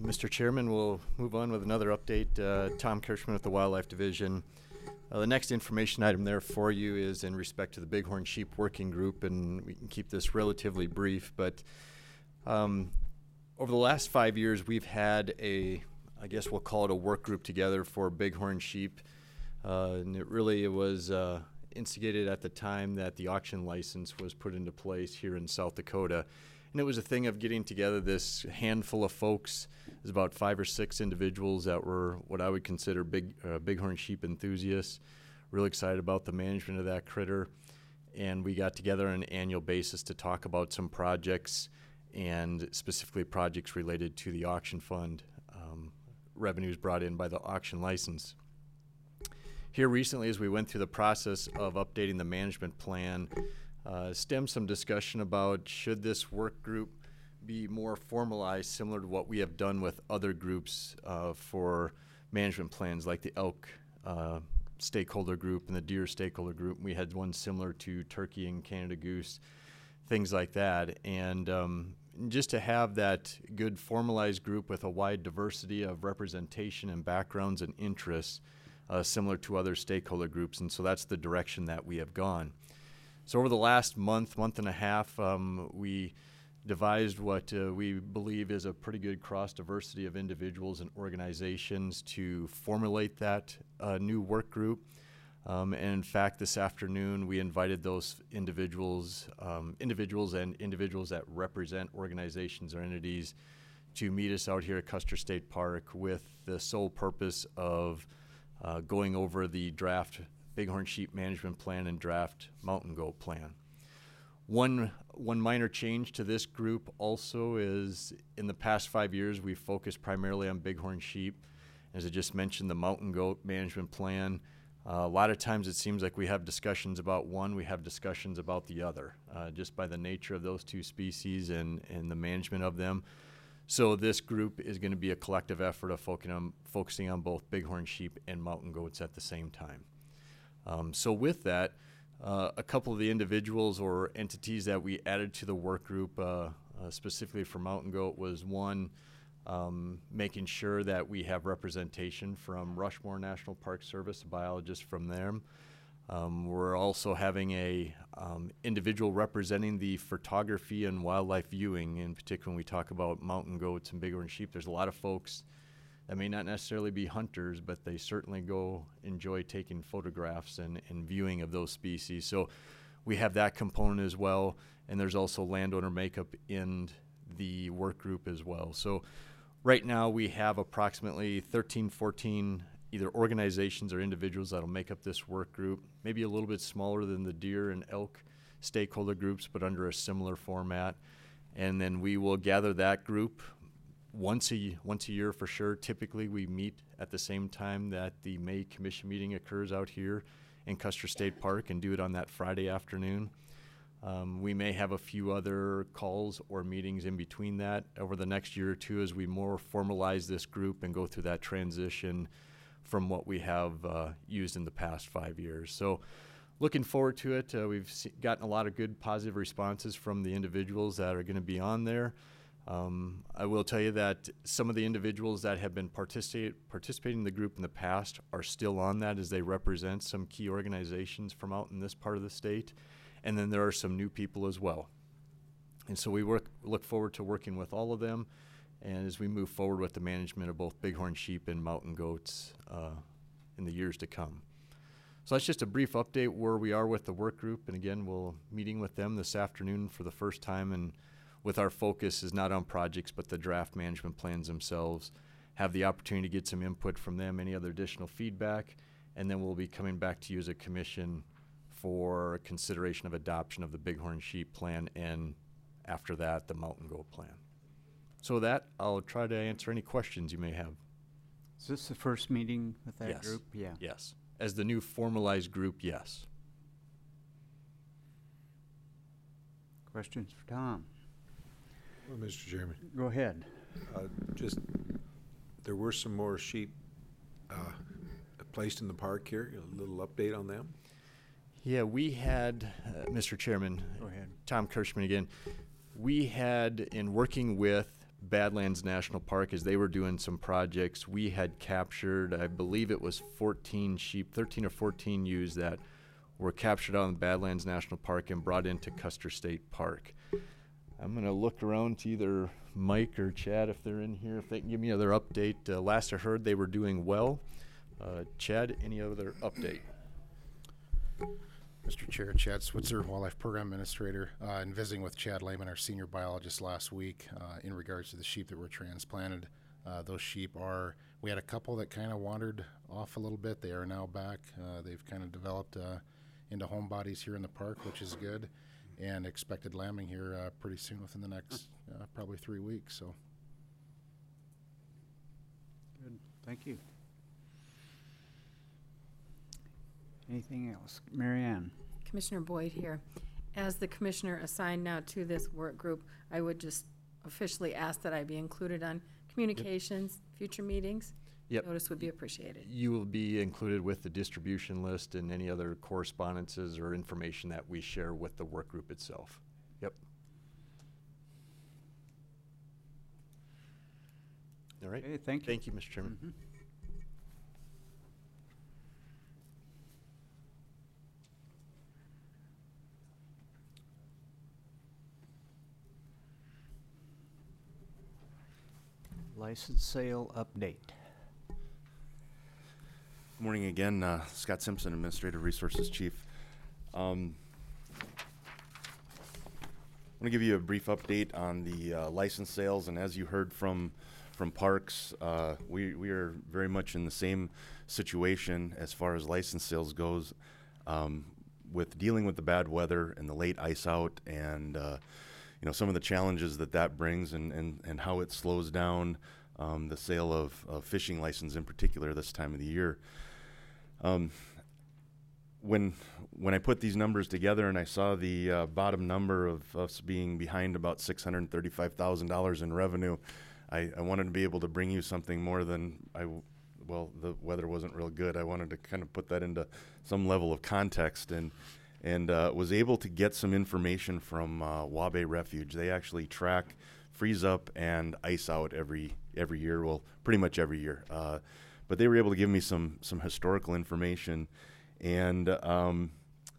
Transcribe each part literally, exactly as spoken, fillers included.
Mister Chairman, we'll move on with another update. Uh, Tom Kirschman with the Wildlife Division. Uh, the next information item there for you is in respect to the Bighorn Sheep Working Group, and we can keep this relatively brief, but um, over the last five years, we've had a, I guess we'll call it a work group together for bighorn sheep, uh, and it really was uh, instigated at the time that the auction license was put into place here in South Dakota. And it was a thing of getting together this handful of folks. There's about five or six individuals that were what I would consider big uh, bighorn sheep enthusiasts, really excited about the management of that critter. And we got together on an annual basis to talk about some projects, and specifically projects related to the auction fund, um, revenues brought in by the auction license. Here recently, as we went through the process of updating the management plan, Uh, stemmed some discussion about should this work group be more formalized, similar to what we have done with other groups uh, for management plans, like the elk uh, stakeholder group and the deer stakeholder group. We had one similar to turkey and Canada goose, things like that. And um, just to have that good formalized group with a wide diversity of representation and backgrounds and interests, uh, similar to other stakeholder groups. And so that's the direction that we have gone. So over the last month, month and a half, um, we devised what uh, we believe is a pretty good cross-diversity of individuals and organizations to formulate that uh, new work group. Um, and in fact, this afternoon, we invited those individuals, um, individuals and individuals that represent organizations or entities to meet us out here at Custer State Park with the sole purpose of uh, going over the draft Bighorn Sheep Management Plan and draft Mountain Goat Plan. One, one minor change to this group also is in the past five years we've focused primarily on bighorn sheep. As I just mentioned, the Mountain Goat Management Plan, uh, a lot of times it seems like we have discussions about one, we have discussions about the other, uh, just by the nature of those two species and, and the management of them. So this group is going to be a collective effort of focusing on, focusing on both bighorn sheep and mountain goats at the same time. Um, so with that, uh, a couple of the individuals or entities that we added to the work group, uh, uh, specifically for mountain goat, was one, um, making sure that we have representation from Rushmore National Park Service, a biologist from them. Um, we're also having a um, individual representing the photography and wildlife viewing. In particular, when we talk about mountain goats and bighorn sheep, there's a lot of folks that may not necessarily be hunters, but they certainly go enjoy taking photographs and, and viewing of those species. So we have that component as well, and there's also landowner makeup in the work group as well. So right now we have approximately thirteen, fourteen either organizations or individuals that'll make up this work group, maybe a little bit smaller than the deer and elk stakeholder groups, but under a similar format. And then we will gather that group Once a, once a year for sure. Typically we meet at the same time that the May Commission meeting occurs out here in Custer State Park and do it on that Friday afternoon. Um, we may have a few other calls or meetings in between that over the next year or two as we more formalize this group and go through that transition from what we have uh, used in the past five years. So looking forward to it. Uh, we've see, gotten a lot of good positive responses from the individuals that are going to be on there. Um, I will tell you that some of the individuals that have been participate, participating in the group in the past are still on that as they represent some key organizations from out in this part of the state. And then there are some new people as well. And so we work, look forward to working with all of them, and as we move forward with the management of both bighorn sheep and mountain goats uh, in the years to come. So that's just a brief update where we are with the work group. And again, we'll meeting with them this afternoon for the first time, and with our focus is not on projects, but the draft management plans themselves. Have the opportunity to get some input from them, any other additional feedback, and then we'll be coming back to you as a commission for consideration of adoption of the bighorn sheep plan, and after that, the mountain goat plan. So with that, I'll try to answer any questions you may have. Is this the first meeting with that Yes. group? Yeah. Yes. As the new formalized group, yes. Questions for Tom? Well, Mister Chairman, Go ahead. uh, just, there were some more sheep uh, placed in the park here. A little update on them? Yeah, we had, uh, Mister Chairman, Go ahead. Tom Kirschman again, we had, in working with Badlands National Park, as they were doing some projects, we had captured, I believe it was fourteen sheep, thirteen or fourteen ewes that were captured out in Badlands National Park and brought into Custer State Park. I'm going to look around to either Mike or Chad if they're in here, if they can give me another update. Uh, last I heard, they were doing well. Uh, Chad, any other update? Mister Chair, Chad Switzer, Wildlife Program Administrator, uh, and visiting with Chad Lehman, our senior biologist, last week uh, in regards to the sheep that were transplanted. Uh, those sheep are, we had a couple that kind of wandered off a little bit. They are now back. Uh, they've kind of developed uh, into home bodies here in the park, which is good, and expected lambing here uh, pretty soon within the next uh, probably three weeks. So, Good, thank you. Anything else? Mary Ann? Commissioner Boyd here. As the commissioner assigned now to this work group, I would just officially ask that I be included on communications, yep. future meetings. Yep. Notice would be appreciated. You will be included with the distribution list and any other correspondences or information that we share with the work group itself. Yep. All right. Okay, thank you. Thank you, Mister Chairman. Mm-hmm. License sale update. Good morning again. Uh, Scott Simpson, Administrative Resources Chief. Um, I want to give you a brief update on the uh, license sales, and as you heard from from Parks, uh, we, we are very much in the same situation as far as license sales goes, um, with dealing with the bad weather and the late ice out, and uh, you know, some of the challenges that that brings, and, and, and how it slows down um, the sale of, of fishing license in particular this time of the year. Um, when when I put these numbers together and I saw the uh, bottom number of us being behind about six hundred thirty-five thousand dollars in revenue, I, I wanted to be able to bring you something more than I, well, the weather wasn't real good. I wanted to kind of put that into some level of context, and and uh, was able to get some information from uh, Wabae Refuge. They actually track freeze up and ice out every every year, well, pretty much every year. Uh, but they were able to give me some some historical information, and um,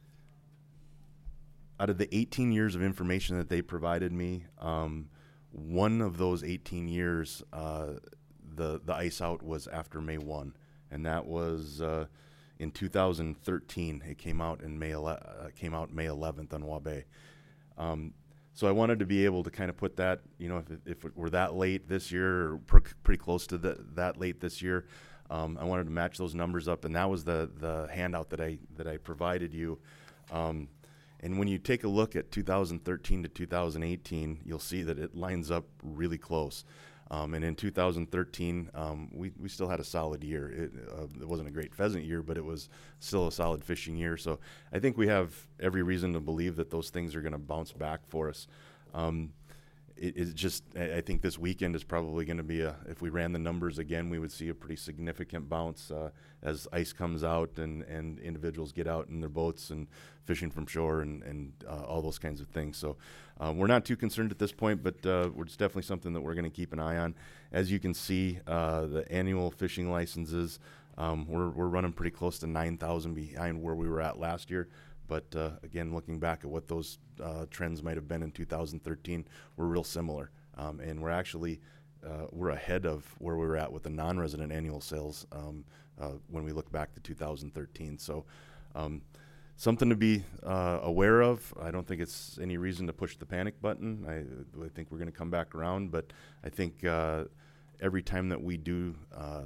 out of the eighteen years of information that they provided me, um, one of those eighteen years, uh, the the ice out was after May first, and that was uh, in two thousand thirteen. It came out in May ele- uh, came out May eleventh on Wabae. Um, so I wanted to be able to kind of put that, you know, if it, if it were that late this year, or per- pretty close to the, that late this year, um, I wanted to match those numbers up, and that was the the handout that I that I provided you. Um, and when you take a look at two thousand thirteen to two thousand eighteen, you'll see that it lines up really close. Um, and in two thousand thirteen, um, we, we still had a solid year. It, uh, it wasn't a great pheasant year, but it was still a solid fishing year. So I think we have every reason to believe that those things are going to bounce back for us. Um, it, it's just, I, I think this weekend is probably going to be a, if we ran the numbers again, we would see a pretty significant bounce uh, as ice comes out and, and individuals get out in their boats and fishing from shore and, and uh, all those kinds of things. So uh, we're not too concerned at this point, but uh, it's definitely something that we're going to keep an eye on. As you can see, uh, the annual fishing licenses, um, we're, we're running pretty close to nine thousand behind where we were at last year. But uh, again, looking back at what those uh, trends might have been in two thousand thirteen, we're real similar. Um, and we're actually, uh, we're ahead of where we were at with the non-resident annual sales um, uh, when we look back to two thousand thirteen. So um, something to be uh, aware of. I don't think it's any reason to push the panic button. I, I think we're going to come back around, but I think uh, every time that we do uh,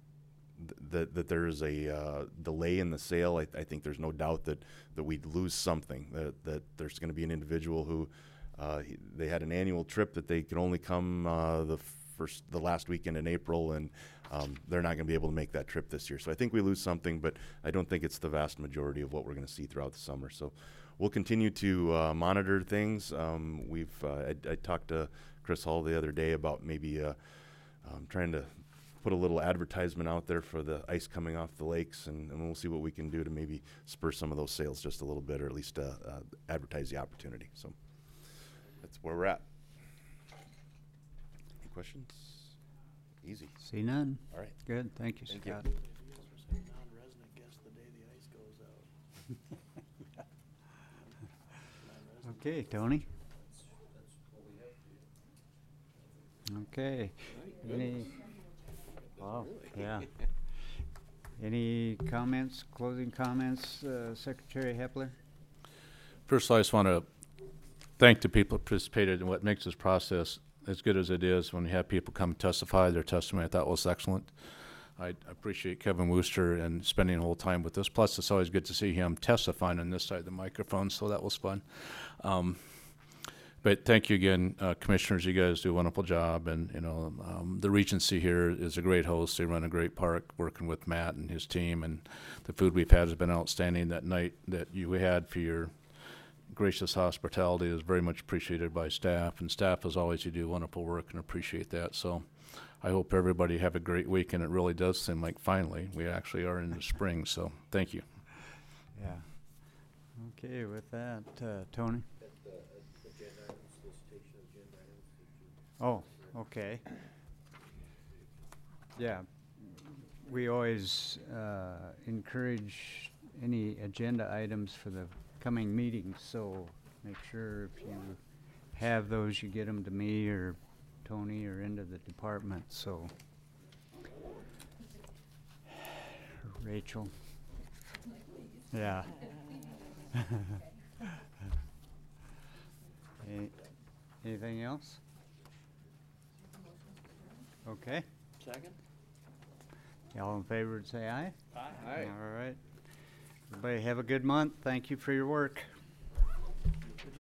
th- that that there is a uh, delay in the sale, I, I think there's no doubt that, that we'd lose something, that, that there's going to be an individual who uh, he, they had an annual trip that they could only come uh, the first, the last weekend in April, and um, they're not going to be able to make that trip this year. So I think we lose something, but I don't think it's the vast majority of what we're going to see throughout the summer. So we'll continue to uh, monitor things. Um, we've uh, I, I talked to Chris Hall the other day about maybe uh, um, trying to put a little advertisement out there for the ice coming off the lakes, and, and we'll see what we can do to maybe spur some of those sales just a little bit, or at least uh, uh, advertise the opportunity. So that's where we're at. questions? Easy. See none? All right. Good, thank you, Thank you. Scott. Non-resident guess the day the ice goes out. Okay, Tony? Okay. Any, wow, yeah. Any comments, closing comments, uh, Secretary Hepler? First, I just want to thank the people who participated in what makes this process as good as it is. When you have people come testify, their testimony I thought was excellent. I appreciate Kevin Wooster and spending the whole time with us. Plus, it's always good to see him testifying on this side of the microphone, so that was fun. Um, but thank you again, uh, commissioners. You guys do a wonderful job, and you know um, the Regency here is a great host. They run a great park, working with Matt and his team, and the food we've had has been outstanding. That night that you had for your gracious hospitality is very much appreciated by staff, and staff, as always, you do wonderful work and appreciate that. So I hope everybody have a great week, and it really does seem like finally we actually are in the spring, so thank you. Yeah. Okay, with that, uh, Tony? Oh, okay. Yeah, we always uh, encourage any agenda items for the coming meetings, so make sure if you have those, you get them to me or Tony or into the department, so. Rachel. Yeah. Any, anything else? Okay. Second? All in favor, say aye. Aye. All right. Everybody have a good month. Thank you for your work.